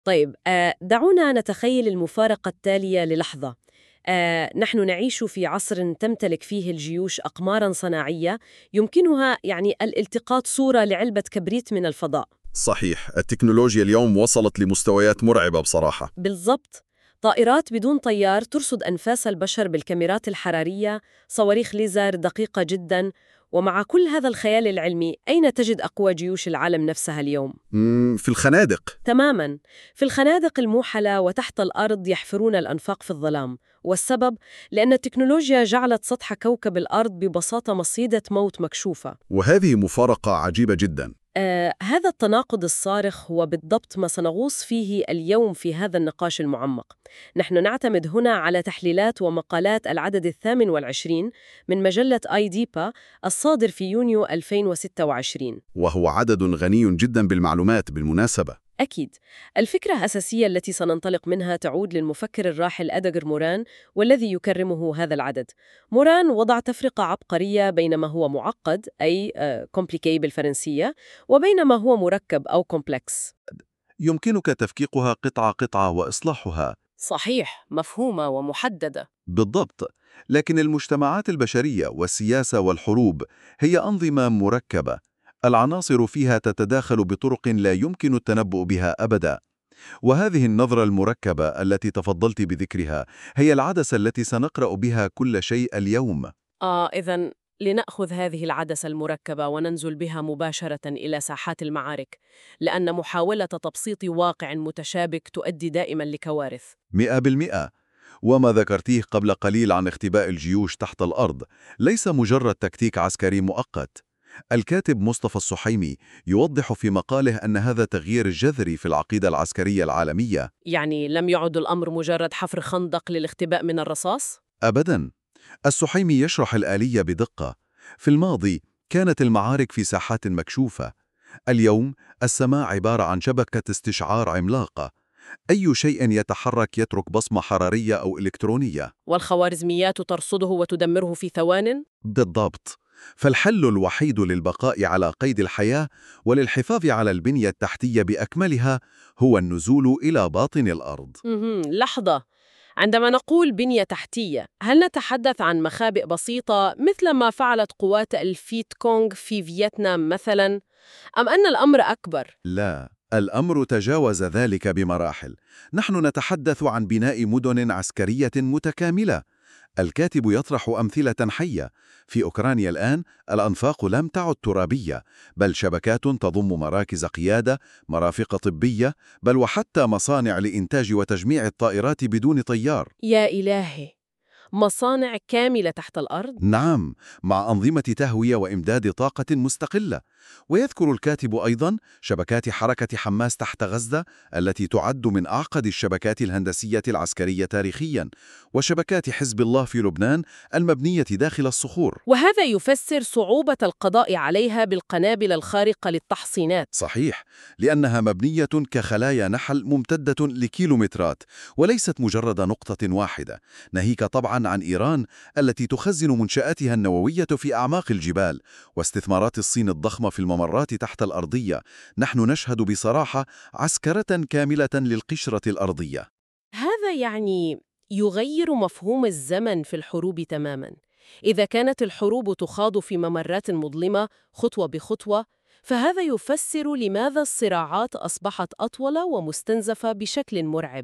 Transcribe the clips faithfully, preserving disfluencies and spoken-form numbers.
طيب آه، دعونا نتخيل المفارقة التالية للحظة. آه، نحن نعيش في عصر تمتلك فيه الجيوش أقماراً صناعية يمكنها يعني الالتقاط صورة لعلبة كبريت من الفضاء. صحيح، التكنولوجيا اليوم وصلت لمستويات مرعبة بصراحة. بالضبط. طائرات بدون طيار ترصد أنفاس البشر بالكاميرات الحرارية، صواريخ ليزر دقيقة جداً. ومع كل هذا الخيال العلمي، أين تجد أقوى جيوش العالم نفسها اليوم؟ مم، في الخنادق. تماماً. في الخنادق الموحلة وتحت الأرض يحفرون الأنفاق في الظلام. والسبب؟ لأن التكنولوجيا جعلت سطح كوكب الأرض ببساطة مصيدة موت مكشوفة. وهذه مفارقة عجيبة جدا. آه، هذا التناقض الصارخ هو بالضبط ما سنغوص فيه اليوم في هذا النقاش المعمق. نحن نعتمد هنا على تحليلات ومقالات العدد الثامن والعشرين من مجلة آي ديبا الصادر في يونيو ألفين وستة وعشرين. وهو عدد غني جدا بالمعلومات بالمناسبة. أكيد. الفكرة الأساسية التي سننطلق منها تعود للمفكر الراحل أدغر موران، والذي يكرمه هذا العدد. موران وضع تفرقة عبقرية بين ما هو معقد أي compliqué بالفرنسية، وبين ما هو مركب أو complex. يمكنك تفكيكها قطعة قطعة وإصلاحها. صحيح، مفهومة ومحددة. بالضبط. لكن المجتمعات البشرية والسياسة والحروب هي أنظمة مركبة، العناصر فيها تتداخل بطرق لا يمكن التنبؤ بها أبدا. وهذه النظرة المركبة التي تفضلت بذكرها هي العدسة التي سنقرأ بها كل شيء اليوم. آه إذن لنأخذ هذه العدسة المركبة وننزل بها مباشرة إلى ساحات المعارك، لأن محاولة تبسيط واقع متشابك تؤدي دائما لكوارث. مئة بالمئة. وما ذكرتيه قبل قليل عن اختباء الجيوش تحت الأرض ليس مجرد تكتيك عسكري مؤقت. الكاتب مصطفى السحيمي يوضح في مقاله أن هذا تغيير جذري في العقيدة العسكرية العالمية. يعني لم يعد الأمر مجرد حفر خندق للاختباء من الرصاص؟ أبداً. السحيمي يشرح الآلية بدقة. في الماضي كانت المعارك في ساحات مكشوفة. اليوم السماء عبارة عن شبكة استشعار عملاقة. أي شيء يتحرك يترك بصمة حرارية أو إلكترونية. والخوارزميات ترصده وتدمره في ثوان؟ بالضبط. فالحل الوحيد للبقاء على قيد الحياة وللحفاظ على البنية التحتية بأكملها هو النزول إلى باطن الأرض. مهم. لحظة. عندما نقول بنية تحتية، هل نتحدث عن مخابئ بسيطة مثل ما فعلت قوات الفيت كونغ في فيتنام مثلاً؟ أم أن الأمر أكبر؟ لا، الأمر تجاوز ذلك بمراحل. نحن نتحدث عن بناء مدن عسكرية متكاملة. الكاتب يطرح أمثلة حية. في أوكرانيا الآن الأنفاق لم تعد ترابية، بل شبكات تضم مراكز قيادة، مرافق طبية، بل وحتى مصانع لإنتاج وتجميع الطائرات بدون طيار. يا إلهي، مصانع كاملة تحت الأرض؟ نعم، مع أنظمة تهوية وإمداد طاقة مستقلة. ويذكر الكاتب أيضاً شبكات حركة حماس تحت غزة التي تعد من أعقد الشبكات الهندسية العسكرية تاريخياً، وشبكات حزب الله في لبنان المبنية داخل الصخور. وهذا يفسر صعوبة القضاء عليها بالقنابل الخارقة للتحصينات. صحيح، لأنها مبنية كخلايا نحل ممتدة لكيلومترات، وليست مجرد نقطة واحدة، ناهيك طبعاً عن إيران التي تخزن منشآتها النووية في أعماق الجبال، واستثمارات الصين الضخمة في الممرات تحت الأرضية. نحن نشهد بصراحة عسكرة كاملة للقشرة الأرضية. هذا يعني يغير مفهوم الزمن في الحروب تماماً. إذا كانت الحروب تخاض في ممرات مظلمة خطوة بخطوة، فهذا يفسر لماذا الصراعات أصبحت أطول ومستنزفة بشكل مرعب.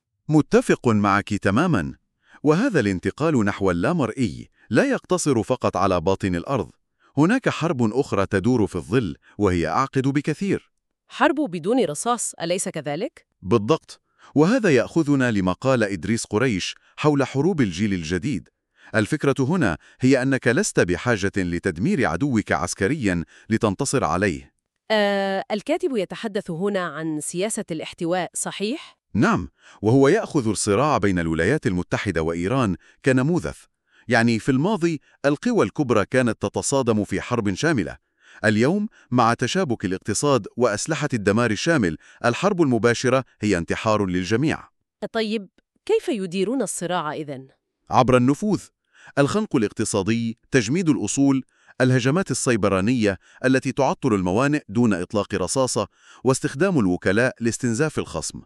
متفق معك تماماً. وهذا الانتقال نحو اللامرئي لا يقتصر فقط على باطن الأرض. هناك حرب أخرى تدور في الظل وهي أعقد بكثير. حرب بدون رصاص، أليس كذلك؟ بالضبط. وهذا يأخذنا لما قال إدريس قريش حول حروب الجيل الجديد. الفكرة هنا هي أنك لست بحاجة لتدمير عدوك عسكرياً لتنتصر عليه. آه، الكاتب يتحدث هنا عن سياسة الاحتواء، صحيح؟ نعم، وهو يأخذ الصراع بين الولايات المتحدة وإيران كنموذج. يعني في الماضي القوى الكبرى كانت تتصادم في حرب شاملة. اليوم مع تشابك الاقتصاد وأسلحة الدمار الشامل، الحرب المباشرة هي انتحار للجميع. طيب، كيف يديرون الصراع إذن؟ عبر النفوذ، الخنق الاقتصادي، تجميد الأصول، الهجمات السيبرانية التي تعطل الموانئ دون إطلاق رصاصة، واستخدام الوكلاء لاستنزاف الخصم.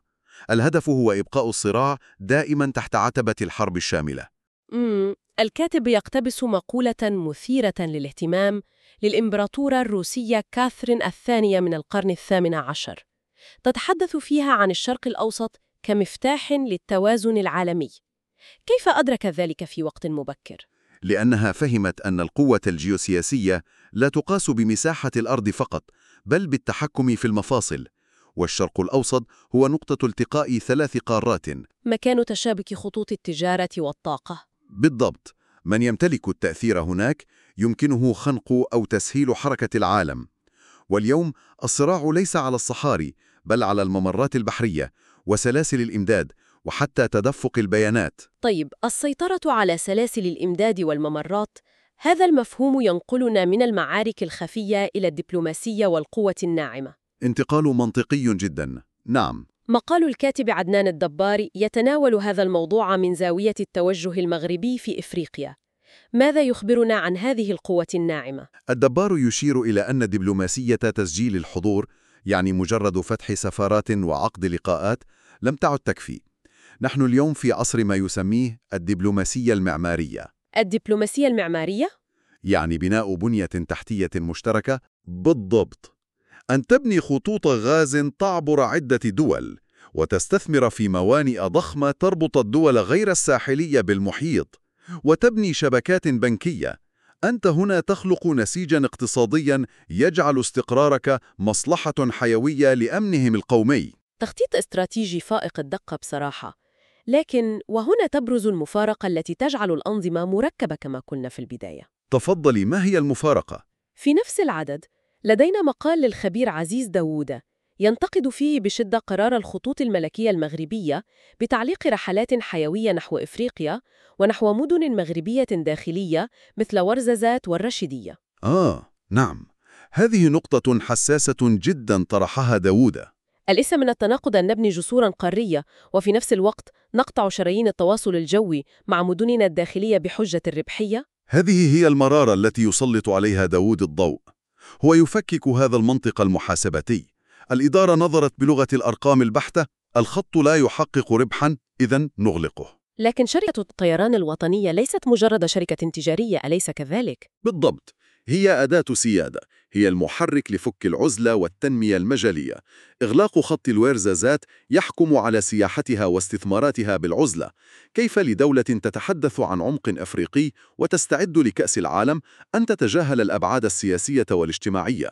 الهدف هو إبقاء الصراع دائما تحت عتبة الحرب الشاملة. مم. الكاتب يقتبس مقولة مثيرة للاهتمام للإمبراطورة الروسية كاثرين الثانية من القرن الثامن عشر، تتحدث فيها عن الشرق الأوسط كمفتاح للتوازن العالمي. كيف أدرك ذلك في وقت مبكر؟ لأنها فهمت أن القوة الجيوسياسية لا تقاس بمساحة الأرض فقط، بل بالتحكم في المفاصل، والشرق الأوسط هو نقطة التقاء ثلاث قارات. مكان تشابك خطوط التجارة والطاقة. بالضبط، من يمتلك التأثير هناك يمكنه خنق أو تسهيل حركة العالم. واليوم الصراع ليس على الصحاري، بل على الممرات البحرية وسلاسل الإمداد وحتى تدفق البيانات. طيب، السيطرة على سلاسل الإمداد والممرات، هذا المفهوم ينقلنا من المعارك الخفية إلى الدبلوماسية والقوة الناعمة. انتقال منطقي جدا، نعم. مقال الكاتب عدنان الدبار يتناول هذا الموضوع من زاوية التوجه المغربي في إفريقيا. ماذا يخبرنا عن هذه القوة الناعمة؟ الدبار يشير إلى أن دبلوماسية تسجيل الحضور، يعني مجرد فتح سفارات وعقد لقاءات، لم تعد تكفي. نحن اليوم في عصر ما يسميه الدبلوماسية المعمارية. الدبلوماسية المعمارية؟ يعني بناء بنية تحتية مشتركة. بالضبط، أن تبني خطوط غاز تعبر عدة دول، وتستثمر في موانئ ضخمة تربط الدول غير الساحلية بالمحيط، وتبني شبكات بنكية. أنت هنا تخلق نسيجاً اقتصادياً يجعل استقرارك مصلحة حيوية لأمنهم القومي. تخطيط استراتيجي فائق الدقة بصراحة. لكن وهنا تبرز المفارقة التي تجعل الأنظمة مركبة كما قلنا في البداية. تفضلي، ما هي المفارقة؟ في نفس العدد لدينا مقال للخبير عزيز داوود ينتقد فيه بشدة قرار الخطوط الملكية المغربية بتعليق رحلات حيوية نحو إفريقيا ونحو مدن مغربية داخلية مثل ورزازات والرشيدية. آه، نعم، هذه نقطة حساسة جدا طرحها داوود. أليس من التناقض أن نبني جسوراً قارية وفي نفس الوقت نقطع شرايين التواصل الجوي مع مدننا الداخلية بحجة الربحية؟ هذه هي المرارة التي يسلط عليها داوود الضوء. هو يفكك هذا المنطق المحاسباتي. الإدارة نظرت بلغة الأرقام البحتة، الخط لا يحقق ربحاً، إذن نغلقه. لكن شركة الطيران الوطنية ليست مجرد شركة تجارية، أليس كذلك؟ بالضبط، هي أداة سيادة، هي المحرك لفك العزلة والتنمية المجالية. إغلاق خط الويرزازات يحكم على سياحتها واستثماراتها بالعزلة. كيف لدولة تتحدث عن عمق أفريقي وتستعد لكأس العالم أن تتجاهل الأبعاد السياسية والاجتماعية؟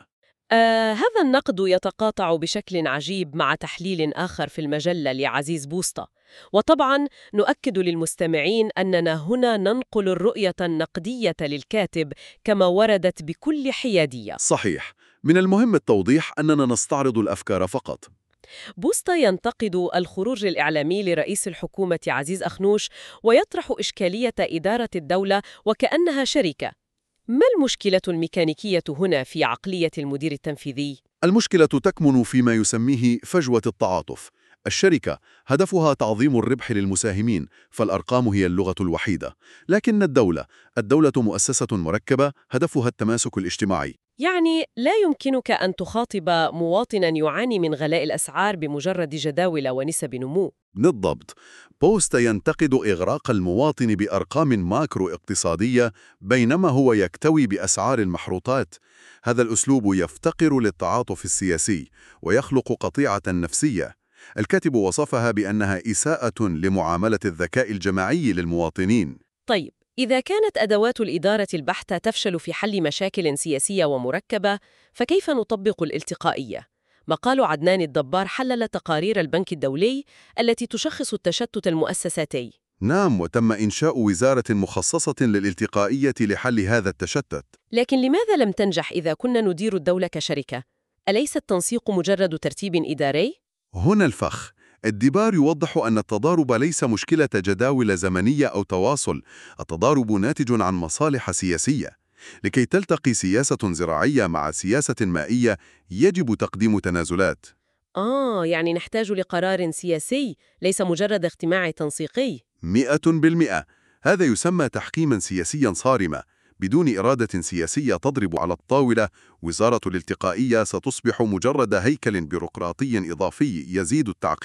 آه هذا النقد يتقاطع بشكل عجيب مع تحليل آخر في المجلة لعزيز بوسطة. وطبعاً نؤكد للمستمعين أننا هنا ننقل الرؤية النقدية للكاتب كما وردت بكل حيادية. صحيح، من المهم التوضيح أننا نستعرض الأفكار فقط. بوسطة ينتقد الخروج الإعلامي لرئيس الحكومة عزيز أخنوش ويطرح إشكالية إدارة الدولة وكأنها شركة. ما المشكلة الميكانيكية هنا في عقلية المدير التنفيذي؟ المشكلة تكمن فيما يسميه فجوة التعاطف. الشركة هدفها تعظيم الربح للمساهمين، فالأرقام هي اللغة الوحيدة. لكن الدولة، الدولة مؤسسة مركبة هدفها التماسك الاجتماعي. يعني لا يمكنك أن تخاطب مواطناً يعاني من غلاء الأسعار بمجرد جداول ونسب نمو. بالضبط، بوست ينتقد إغراق المواطن بأرقام ماكرو اقتصادية بينما هو يكتوي بأسعار المحروطات. هذا الأسلوب يفتقر للتعاطف السياسي ويخلق قطيعة نفسية. الكاتب وصفها بأنها إساءة لمعاملة الذكاء الجماعي للمواطنين. طيب، إذا كانت أدوات الإدارة البحتة تفشل في حل مشاكل سياسية ومركبة، فكيف نطبق الالتقائية؟ مقال عدنان الدبار حلل تقارير البنك الدولي التي تشخص التشتت المؤسساتي. نعم، وتم إنشاء وزارة مخصصة للالتقائية لحل هذا التشتت. لكن لماذا لم تنجح إذا كنا ندير الدولة كشركة؟ أليس التنسيق مجرد ترتيب إداري؟ هنا الفخ. الدبار يوضح أن التضارب ليس مشكلة جداول زمنية أو تواصل. التضارب ناتج عن مصالح سياسية. لكي تلتقي سياسة زراعية مع سياسة مائية يجب تقديم تنازلات. آه، يعني نحتاج لقرار سياسي ليس مجرد اجتماع تنسيقي. مئة بالمئة. هذا يسمى تحكيما سياسيا صارما. بدون إرادة سياسية تضرب على الطاولة، وزارة الالتقائية ستصبح مجرد هيكل بيروقراطي إضافي يزيد التعقيد.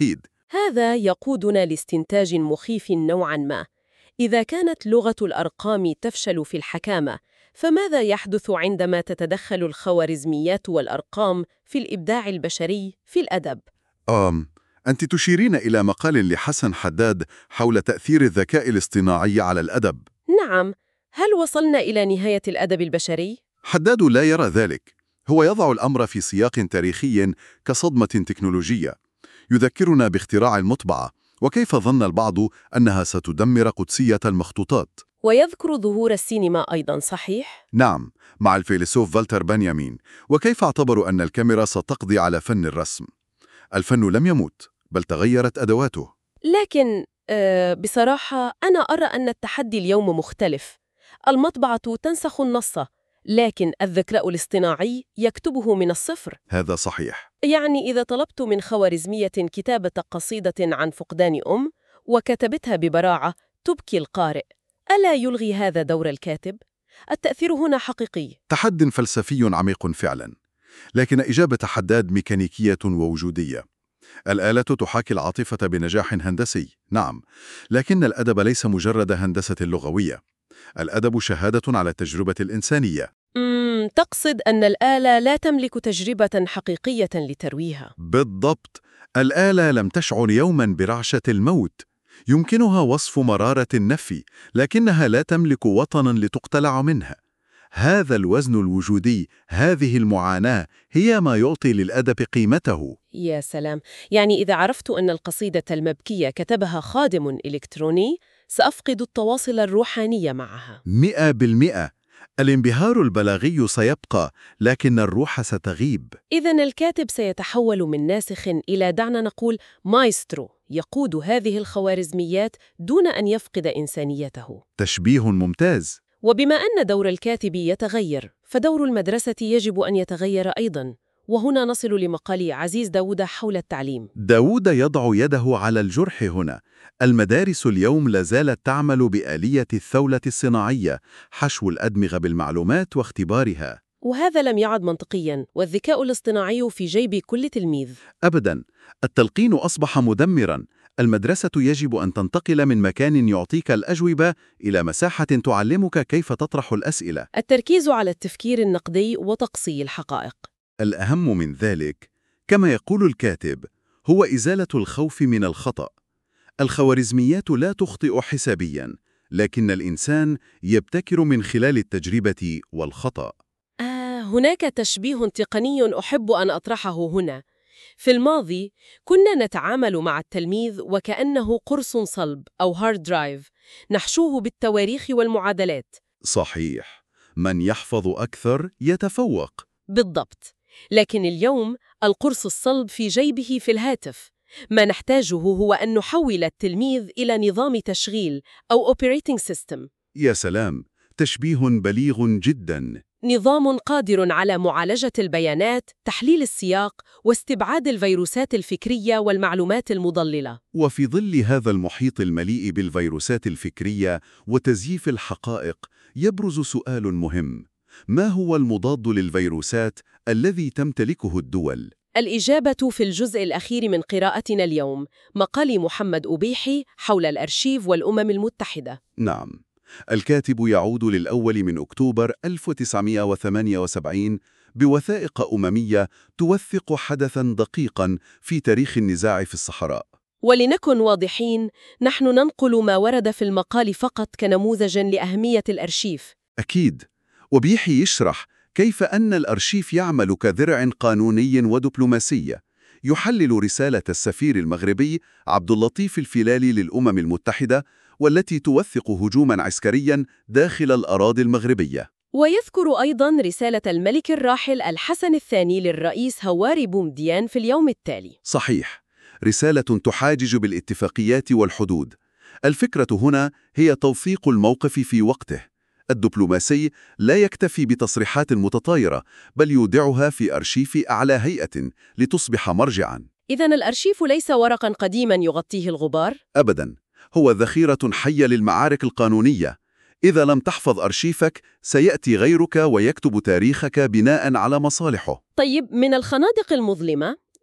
هذا يقودنا لاستنتاج مخيف نوعاً ما. إذا كانت لغة الأرقام تفشل في الحكامة، فماذا يحدث عندما تتدخل الخوارزميات والأرقام في الإبداع البشري في الأدب؟ آم، أنت تشيرين إلى مقال لحسن حداد حول تأثير الذكاء الاصطناعي على الأدب. نعم، هل وصلنا إلى نهاية الأدب البشري؟ حداد لا يرى ذلك. هو يضع الأمر في سياق تاريخي كصدمة تكنولوجية. يذكرنا باختراع المطبعة، وكيف ظن البعض أنها ستدمر قدسية المخطوطات. ويذكر ظهور السينما أيضاً، صحيح؟ نعم، مع الفيلسوف فالتر بنيامين، وكيف اعتبروا أن الكاميرا ستقضي على فن الرسم. الفن لم يموت، بل تغيرت أدواته. لكن أه بصراحة أنا أرى أن التحدي اليوم مختلف. المطبعة تنسخ النص، لكن الذكاء الاصطناعي يكتبه من الصفر. هذا صحيح. يعني إذا طلبت من خوارزمية كتابة قصيدة عن فقدان أم وكتبتها ببراعة تبكي القارئ، ألا يلغي هذا دور الكاتب؟ التأثير هنا حقيقي. تحد فلسفي عميق فعلا، لكن إجابة حداد ميكانيكية ووجودية. الآلة تحاكي العاطفة بنجاح هندسي، نعم، لكن الأدب ليس مجرد هندسة لغوية. الأدب شهادة على التجربة الإنسانية. مم، تقصد أن الآلة لا تملك تجربة حقيقية لترويها؟ بالضبط. الآلة لم تشعر يوما برعشة الموت. يمكنها وصف مرارة النفي، لكنها لا تملك وطنا لتقتلع منها. هذا الوزن الوجودي، هذه المعاناة، هي ما يعطي للأدب قيمته. يا سلام، يعني إذا عرفت أن القصيدة المبكية كتبها خادم إلكتروني سأفقد التواصل الروحاني معها. مئة بالمئة. الانبهار البلاغي سيبقى، لكن الروح ستغيب. إذن الكاتب سيتحول من ناسخ إلى، دعنا نقول، مايسترو يقود هذه الخوارزميات دون أن يفقد إنسانيته. تشبيه ممتاز. وبما أن دور الكاتب يتغير، فدور المدرسة يجب أن يتغير أيضاً. وهنا نصل لمقال عزيز داود حول التعليم. داود يضع يده على الجرح هنا. المدارس اليوم لازالت تعمل بآلية الثولة الصناعية، حشو الأدمغة بالمعلومات واختبارها. وهذا لم يعد منطقياً، والذكاء الاصطناعي في جيب كل تلميذ. أبداً. التلقين أصبح مدمراً. المدرسة يجب أن تنتقل من مكان يعطيك الأجوبة إلى مساحة تعلمك كيف تطرح الأسئلة. التركيز على التفكير النقدي وتقصي الحقائق. الأهم من ذلك، كما يقول الكاتب، هو إزالة الخوف من الخطأ. الخوارزميات لا تخطئ حسابياً، لكن الإنسان يبتكر من خلال التجربة والخطأ. آه، هناك تشبيه تقني أحب أن أطرحه هنا. في الماضي كنا نتعامل مع التلميذ وكأنه قرص صلب أو هارد درايف، نحشوه بالتواريخ والمعادلات. صحيح. من يحفظ أكثر يتفوق. بالضبط. لكن اليوم القرص الصلب في جيبه في الهاتف. ما نحتاجه هو أن نحول التلميذ إلى نظام تشغيل أو operating system. يا سلام، تشبيه بليغ جداً. نظام قادر على معالجة البيانات، تحليل السياق، واستبعاد الفيروسات الفكرية والمعلومات المضللة. وفي ظل هذا المحيط المليء بالفيروسات الفكرية وتزييف الحقائق، يبرز سؤال مهم: ما هو المضاد للفيروسات الذي تمتلكه الدول؟ الإجابة في الجزء الأخير من قراءتنا اليوم، مقال محمد أبيحي حول الأرشيف والأمم المتحدة. نعم، الكاتب يعود للأول من أكتوبر ألف وتسعمائة وثمانية وسبعين بوثائق أممية توثق حدثاً دقيقاً في تاريخ النزاع في الصحراء. ولنكن واضحين، نحن ننقل ما ورد في المقال فقط كنموذج لأهمية الأرشيف. أكيد. وبيحي يشرح كيف أن الأرشيف يعمل كذرع قانوني ودبلوماسي، يحلل رسالة السفير المغربي عبد اللطيف الفلالي للأمم المتحدة، والتي توثق هجوماً عسكرياً داخل الأراضي المغربية. ويذكر أيضاً رسالة الملك الراحل الحسن الثاني للرئيس هواري بومديان في اليوم التالي. صحيح، رسالة تحاجج بالاتفاقيات والحدود. الفكرة هنا هي توثيق الموقف في وقته. الدبلوماسي لا يكتفي بتصريحات متطايرة، بل يودعها في أرشيف أعلى هيئة لتصبح مرجعاً. إذن الأرشيف ليس ورقاً قديماً يغطيه الغبار؟ أبداً، هو ذخيرة حية للمعارك القانونية. إذا لم تحفظ أرشيفك، سيأتي غيرك ويكتب تاريخك بناءً على مصالحه. طيب، من الخنادق المظلمة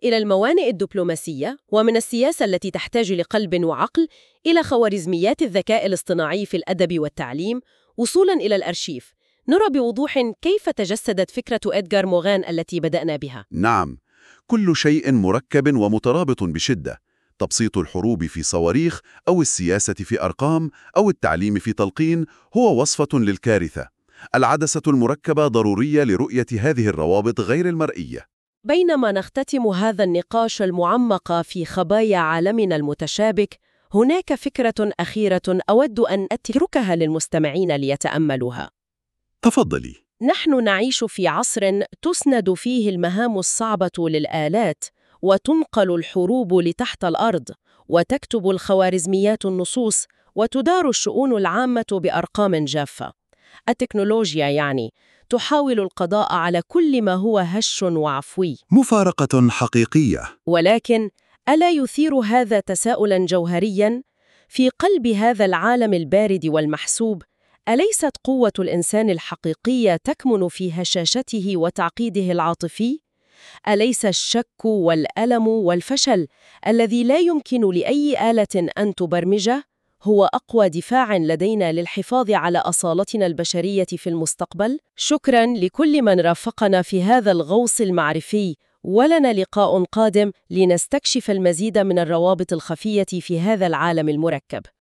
إلى الموانئ الدبلوماسية، ومن السياسة التي تحتاج لقلب وعقل إلى خوارزميات الذكاء الاصطناعي في الأدب والتعليم، وصولاً إلى الأرشيف. نرى بوضوح كيف تجسدت فكرة إدغار موغان التي بدأنا بها. نعم، كل شيء مركب ومترابط بشدة. تبسيط الحروب في صواريخ، أو السياسة في أرقام، أو التعليم في تلقين هو وصفة للكارثة. العدسة المركبة ضرورية لرؤية هذه الروابط غير المرئية. بينما نختتم هذا النقاش المعمق في خبايا عالمنا المتشابك، هناك فكرة أخيرة أود أن أتركها للمستمعين ليتأملوها. تفضلي. نحن نعيش في عصر تسند فيه المهام الصعبة للآلات، وتنقل الحروب لتحت الأرض، وتكتب الخوارزميات النصوص، وتدار الشؤون العامة بأرقام جافة. التكنولوجيا يعني تحاول القضاء على كل ما هو هش وعفوي. مفارقة حقيقية. ولكن ألا يثير هذا تساؤلاً جوهرياً؟ في قلب هذا العالم البارد والمحسوب، أليست قوة الإنسان الحقيقية تكمن في هشاشته وتعقيده العاطفي؟ أليس الشك والألم والفشل الذي لا يمكن لأي آلة أن تبرمجه هو أقوى دفاع لدينا للحفاظ على أصالتنا البشرية في المستقبل؟ شكراً لكل من رافقنا في هذا الغوص المعرفي، ولنا لقاء قادم لنستكشف المزيد من الروابط الخفية في هذا العالم المركب.